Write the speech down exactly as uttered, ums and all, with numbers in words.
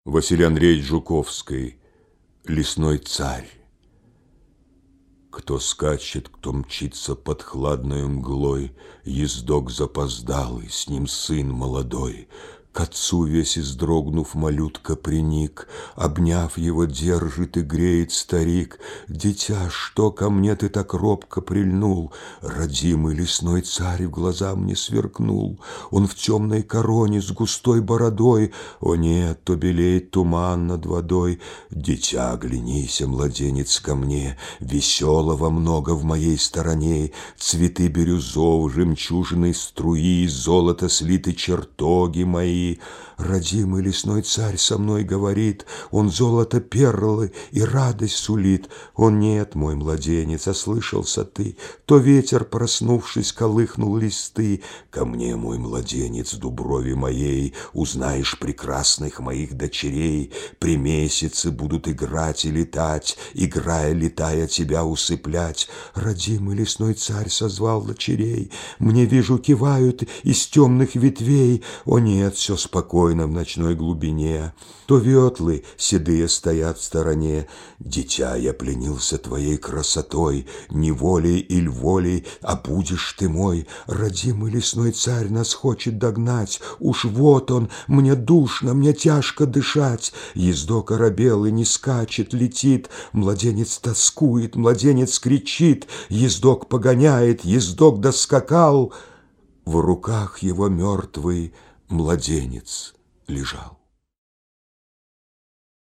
Василий Андреевич Жуковский. Лесной царь. Кто скачет, кто мчится под хладною мглой, ездок запоздалый, с ним сын молодой. К отцу весь издрогнув, малютка приник, обняв его, держит и греет старик. Дитя, что ко мне ты так робко прильнул? Родимый лесной царь в глаза мне сверкнул. Он в темной короне с густой бородой. О нет, то белеет туман над водой. Дитя, оглянися, младенец, ко мне, веселого много в моей стороне. Цветы бирюзов, жемчужной струи, золото слиты чертоги мои. Родимый лесной царь со мной говорит, он золото перлы и радость сулит. О нет, мой младенец, ослышался ты, то ветер, проснувшись, колыхнул листы. Ко мне, мой младенец, дуброви моей, узнаешь прекрасных моих дочерей. При месяце будут играть и летать, играя, летая, тебя усыплять. Родимый лесной царь созвал дочерей, мне, вижу, кивают из темных ветвей. О нет, все спокойно в ночной глубине, то ветлы седые стоят в стороне. Дитя, я пленился твоей красотой, не волей или волей, а будешь ты мой. Родимый лесной царь нас хочет догнать, уж вот он, мне душно, мне тяжко дышать. Ездок оробелый не скачет, летит, младенец тоскует, младенец кричит. Ездок погоняет, ездок доскакал, в руках его мертвый младенец лежал.